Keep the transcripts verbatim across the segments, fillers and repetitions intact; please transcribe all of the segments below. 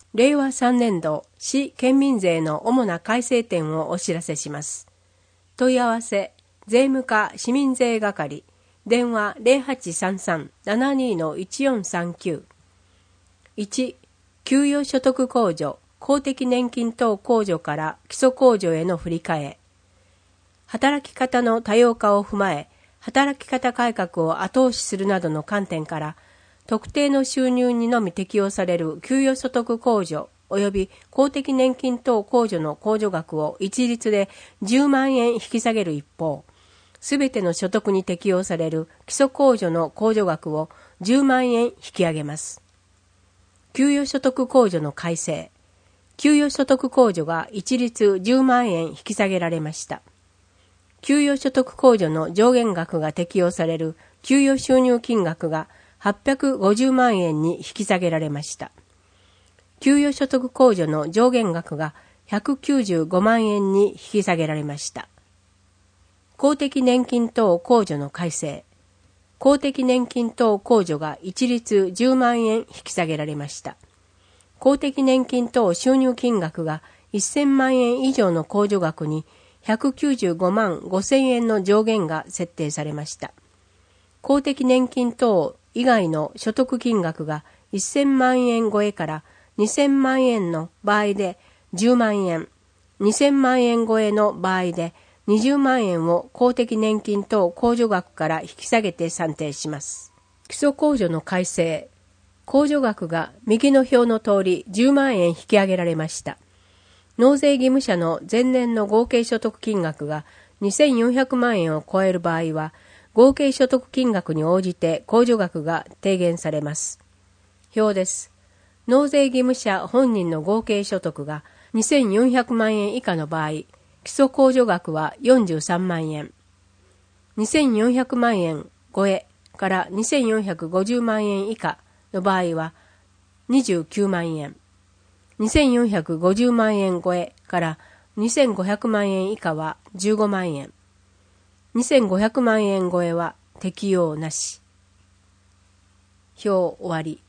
れいわさんねんど市県民税の主な改正点をお知らせします。問い合わせ、税務課市民税係、電話 ゼロはちさんさん ななに いちよんさんきゅう。いち、給与所得控除、公的年金等控除から基礎控除への振り替え。働き方の多様化を踏まえ、働き方改革を後押しするなどの観点から、特定の収入にのみ適用される給与所得控除及び公的年金等控除の控除額を一律でじゅうまんえん引き下げる一方、すべての所得に適用される基礎控除の控除額をじゅうまんえん引き上げます。給与所得控除の改正。給与所得控除が一律じゅうまんえん引き下げられました。給与所得控除の上限額が適用される給与収入金額がはっぴゃくごじゅうまんえんに引き下げられました。給与所得控除の上限額がひゃくきゅうじゅうごまんえんに引き下げられました。公的年金等控除の改正。公的年金等控除が一律じゅうまんえん引き下げられました。公的年金等収入金額がせんまんえん以上の控除額にひゃくきゅうじゅうごまんごせんえんの上限が設定されました。公的年金等以外の所得金額がせんまんえん超えからにせんまんえんの場合でじゅうまんえん、にせんまんえん超えの場合でにじゅうまんえんを公的年金等控除額から引き下げて算定します。基礎控除の改正。控除額が右の表の通りじゅうまんえん引き上げられました。納税義務者の前年の合計所得金額がにせんよんひゃくまんえんを超える場合は、合計所得金額に応じて控除額が低減されます。表です。納税義務者本人の合計所得がにせんよんひゃくまんえん以下の場合、基礎控除額はよんじゅうさんまんえん。にせんよんひゃくまんえん超えからにせんよんひゃくごじゅうまんえん以下の場合はにじゅうきゅうまんえん。にせんよんひゃくごじゅうまんえん超えからにせんごひゃくまんえん以下はじゅうごまんえん。にせんごひゃくまんえん超えは適用なし。表終わり。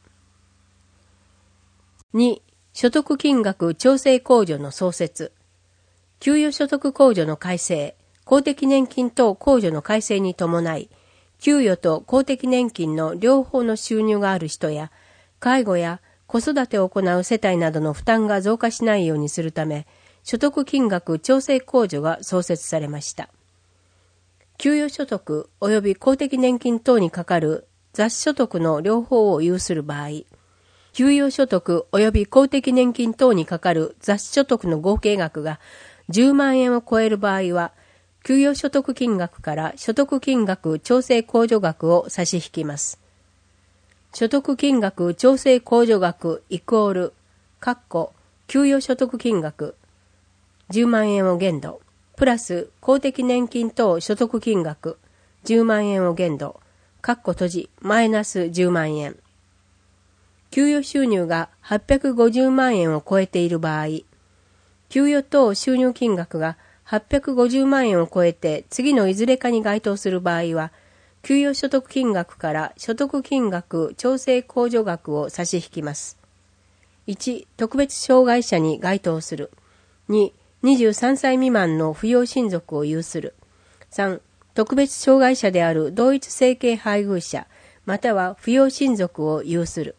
に、所得金額調整控除の創設。給与所得控除の改正、公的年金等控除の改正に伴い、給与と公的年金の両方の収入がある人や、介護や子育てを行う世帯などの負担が増加しないようにするため、所得金額調整控除が創設されました。給与所得及び公的年金等にかかる雑所得の両方を有する場合、給与所得及び公的年金等にかかる雑所得の合計額がじゅうまんえんを超える場合は、給与所得金額から所得金額調整控除額を差し引きます。所得金額調整控除額イコール、括弧、給与所得金額、じゅうまんえんを限度、プラス公的年金等所得金額、じゅうまんえんを限度、括弧閉じ、マイナスじゅうまんえん。給与収入がはっぴゃくごじゅうまんえんを超えている場合、給与等収入金額がはっぴゃくごじゅうまんえんを超えて次のいずれかに該当する場合は、給与所得金額から所得金額調整控除額を差し引きます。いち、特別障害者に該当する。に、にじゅうさんさい未満の扶養親族を有する。さん、特別障害者である同一生計配偶者、または扶養親族を有する。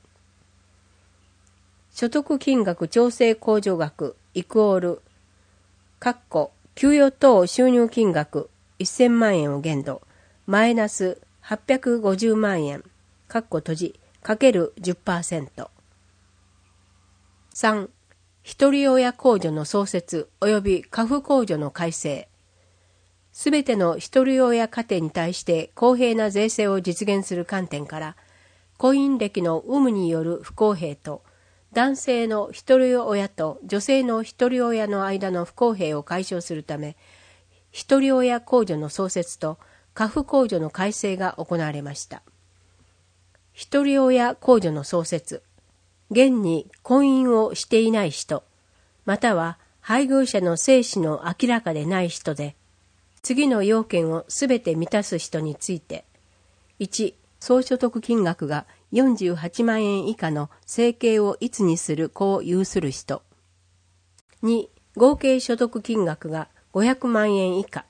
所得金額調整控除額イコール、括弧、給与等収入金額せんまんえんを限度、マイナスはっぴゃくごじゅうまんえん、括弧閉じ、かける じゅっパーセント。さん、一人親控除の創設及び家父控除の改正。すべての一人親家庭に対して公平な税制を実現する観点から、婚姻歴の有無による不公平と、男性の一人親と女性の一人親の間の不公平を解消するため、一人親控除の創設と家父控除の改正が行われました。一人親控除の創設。現に婚姻をしていない人、または配偶者の生死の明らかでない人で、次の要件をすべて満たす人について、いち、総所得金額がよんじゅうはちまんえん以下の生計を逸にする子を有する人。に、合計所得金額がごひゃくまんえん以下。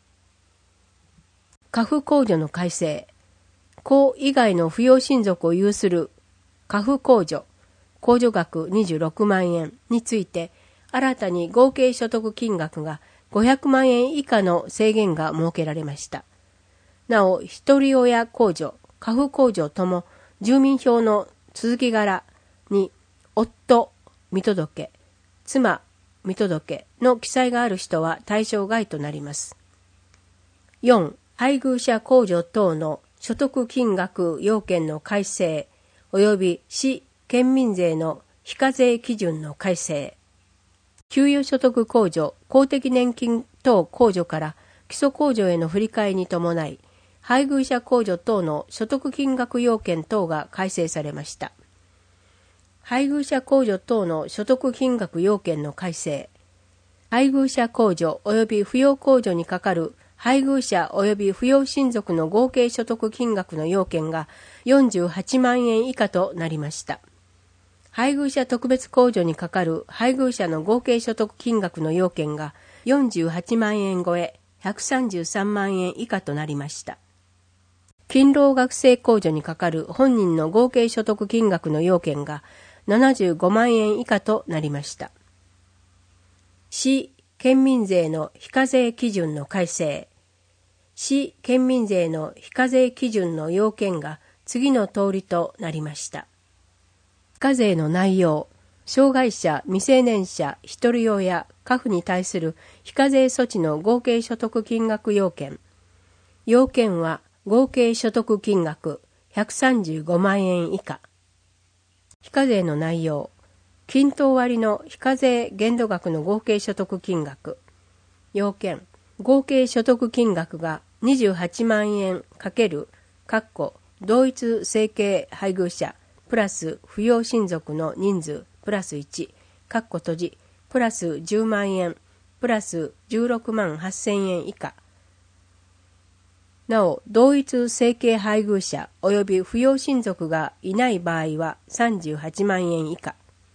家父控除の改正。子以外の扶養親族を有する家父控除、控除額にじゅうろくまんえんについて、新たに合計所得金額がごひゃくまんえん以下の制限が設けられました。なお、一人親控除、家父控除とも住民票の続き柄に夫、見届け、妻、見届けの記載がある人は対象外となります。よん、配偶者控除等の所得金額要件の改正及び市県民税の非課税基準の改正。給与所得控除、公的年金等控除から基礎控除への振り替えに伴い、配偶者控除等の所得金額要件等が改正されました。配偶者控除等の所得金額要件の改正。配偶者控除及び扶養控除にかかる配偶者及び扶養親族の合計所得金額の要件がよんじゅうはちまんえん以下となりました。配偶者特別控除にかかる配偶者の合計所得金額の要件がよんじゅうはちまんえん超えひゃくさんじゅうさんまんえん以下となりました。勤労学生控除にかかる本人の合計所得金額の要件がななじゅうごまんえん以下となりました。市県民税の非課税基準の改正。市県民税の非課税基準の要件が次の通りとなりました。非課税の内容、障害者、未成年者、一人親、家父に対する非課税措置の合計所得金額要件。要件は合計所得金額ひゃくさんじゅうごまんえん以下。非課税の内容、均等割の非課税限度額の合計所得金額。要件、合計所得金額がにじゅうはちまんえん×同一生計配偶者プラス扶養親族の人数プラスいち閉じプラスじゅうまんえんプラスじゅうろくまんはっせんえん以下。なお、同一生計配偶者及び扶養親族がいない場合はさんじゅうはちまんえん以下。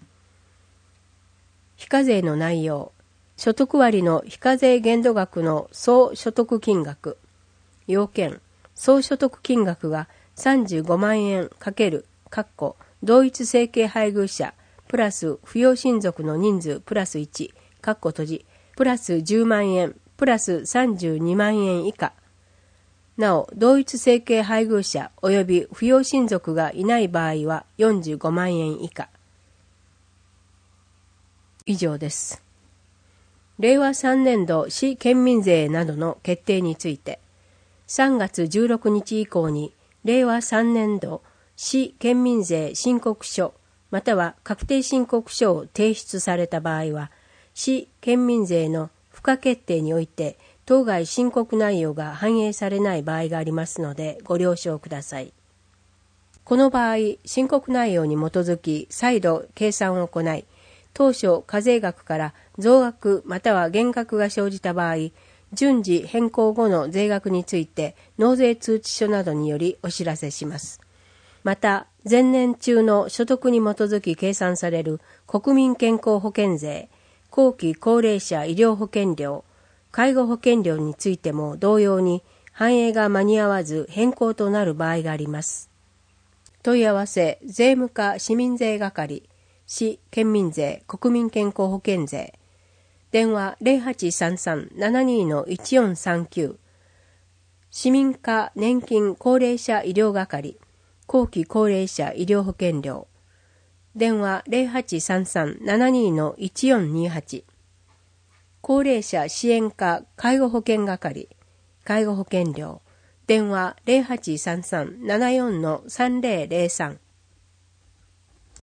非課税の内容、所得割の非課税限度額の総所得金額。要件、総所得金額がさんじゅうごまんえん×同一生計配偶者プラス扶養親族の人数プラスいち閉じプラスじゅうまんえんプラスさんじゅうにまんえん以下。なお、同一生計配偶者及び扶養親族がいない場合はよんじゅうごまんえん以下。以上です。れいわさんねんど市県民税などの決定について、さんがつじゅうろくにち以降にれいわさんねんど市県民税申告書または確定申告書を提出された場合は、市県民税の付加決定において当該申告内容が反映されない場合がありますのでご了承ください。この場合、申告内容に基づき再度計算を行い、当初課税額から増額または減額が生じた場合、順次変更後の税額について納税通知書などによりお知らせします。また、前年中の所得に基づき計算される国民健康保険税、後期高齢者医療保険料、介護保険料についても同様に反映が間に合わず変更となる場合があります。問い合わせ、税務課市民税係、市県民税国民健康保険税。電話 ゼロはちさんさん ななにのいちよんさんきゅう。市民課年金高齢者医療係、後期高齢者医療保険料。電話 ゼロはちさんさん ななにのいちよんにはち。高齢者支援課介護保険係、介護保険料。電話 ゼロはちさんさん ななよんのさんぜろぜろさん。